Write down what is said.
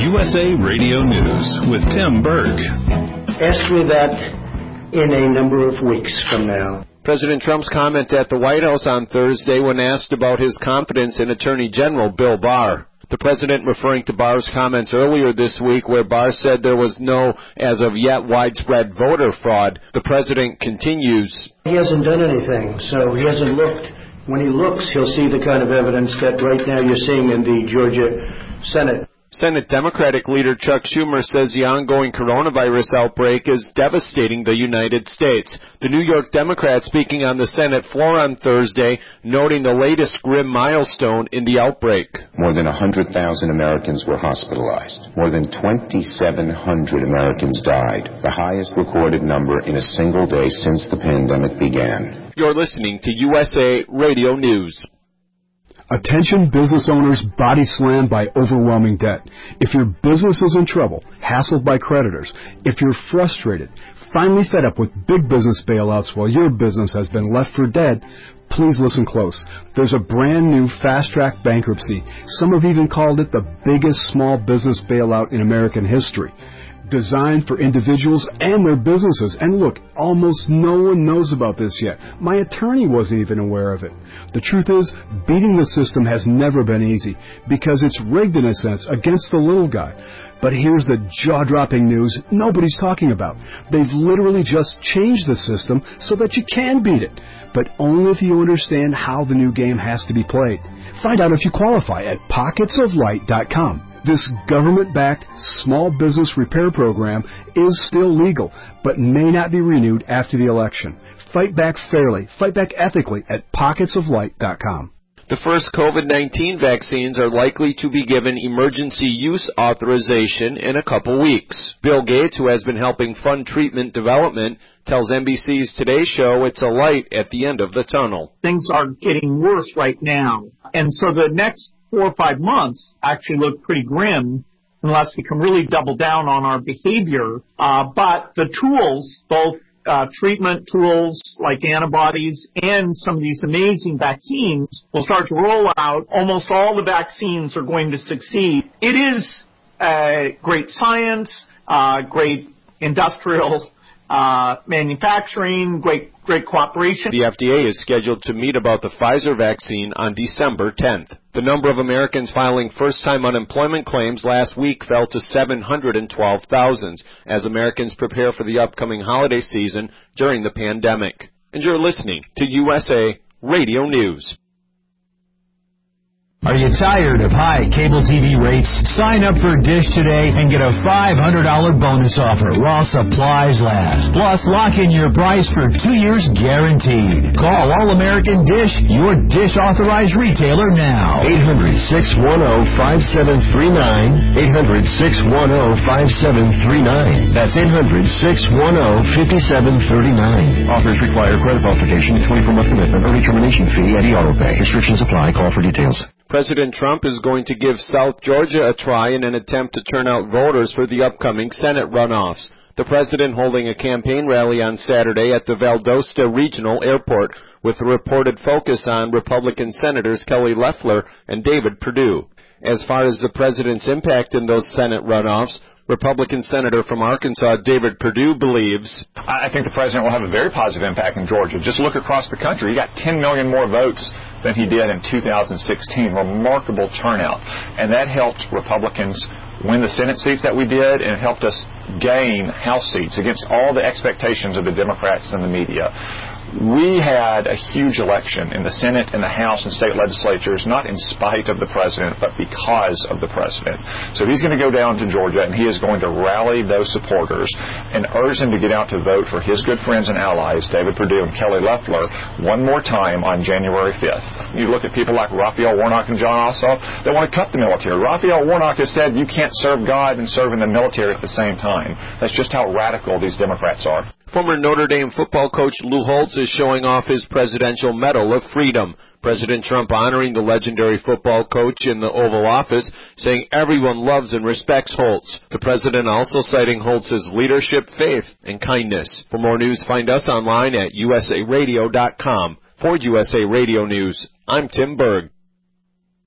USA Radio News with Tim Berg. Ask me that in a number of weeks from now. President Trump's comments at the White House on Thursday when asked about his confidence in Attorney General Bill Barr. The president referring to Barr's comments earlier this week where Barr said there was no, as of yet, widespread voter fraud. The president continues. He hasn't done anything, so he hasn't looked. When he looks, he'll see the kind of evidence that right now you're seeing in the Georgia Senate. Senate Democratic leader Chuck Schumer says the ongoing coronavirus outbreak is devastating the United States. The New York Democrat speaking on the Senate floor on Thursday, noting the latest grim milestone in the outbreak. More than 100,000 Americans were hospitalized. More than 2,700 Americans died, the highest recorded number in a single day since the pandemic began. You're listening to USA Radio News. Attention business owners body slammed by overwhelming debt. If your business is in trouble, hassled by creditors, if you're frustrated, finally fed up with big business bailouts while your business has been left for dead, please listen close. There's a brand new fast-track bankruptcy. Some have even called it the biggest small business bailout in American history. Designed for individuals and their businesses. And look, almost no one knows about this yet. My attorney wasn't even aware of it. The truth is, beating the system has never been easy because it's rigged in a sense against the little guy. But here's the jaw-dropping news nobody's talking about. They've literally just changed the system so that you can beat it, but only if you understand how the new game has to be played. Find out if you qualify at pocketsoflight.com. This government-backed small business repair program is still legal, but may not be renewed after the election. Fight back fairly, fight back ethically at pocketsoflight.com. The first COVID-19 vaccines are likely to be given emergency use authorization in a couple weeks. Bill Gates, who has been helping fund treatment development, tells NBC's Today Show it's a light at the end of the tunnel. Things are getting worse right now, and so the next 4 or 5 months actually look pretty grim unless we can really double down on our behavior. But the tools, both treatment tools like antibodies and some of these amazing vaccines will start to roll out. Almost all the vaccines are going to succeed. It is great science, great industrial manufacturing, great cooperation. The FDA is scheduled to meet about the Pfizer vaccine on December 10th. The number of Americans filing first-time unemployment claims last week fell to 712,000 as Americans prepare for the upcoming holiday season during the pandemic. And you're listening to USA Radio News. Are you tired of high cable TV rates? Sign up for Dish today and get a $500 bonus offer while supplies last. Plus, lock in your price for 2 years guaranteed. Call All-American Dish, your Dish authorized retailer now. 800-610-5739. 800-610-5739. That's 800-610-5739. Offers require credit verification, 24-month commitment, early termination fee, and auto pay. Restrictions apply. Call for details. President Trump is going to give South Georgia a try in an attempt to turn out voters for the upcoming Senate runoffs. The president holding a campaign rally on Saturday at the Valdosta Regional Airport with a reported focus on Republican Senators Kelly Loeffler and David Perdue. As far as the president's impact in those Senate runoffs, Republican Senator from Arkansas David Perdue believes, I think the president will have a very positive impact in Georgia. Just look across the country. He got 10 million more votes than he did in 2016. Remarkable turnout. And that helped Republicans win the Senate seats that we did, and it helped us gain House seats against all the expectations of the Democrats and the media. We had a huge election in the Senate and the House and state legislatures, not in spite of the president, but because of the president. So he's going to go down to Georgia, and he is going to rally those supporters and urge them to get out to vote for his good friends and allies, David Perdue and Kelly Loeffler, one more time on January 5th. You look at people like Raphael Warnock and John Ossoff, they want to cut the military. Raphael Warnock has said you can't serve God and serve in the military at the same time. That's just how radical these Democrats are. Former Notre Dame football coach Lou Holtz is showing off his Presidential Medal of Freedom. President Trump honoring the legendary football coach in the Oval Office, saying everyone loves and respects Holtz. The president also citing Holtz's leadership, faith, and kindness. For more news, find us online at usaradio.com. For USA Radio News, I'm Tim Berg.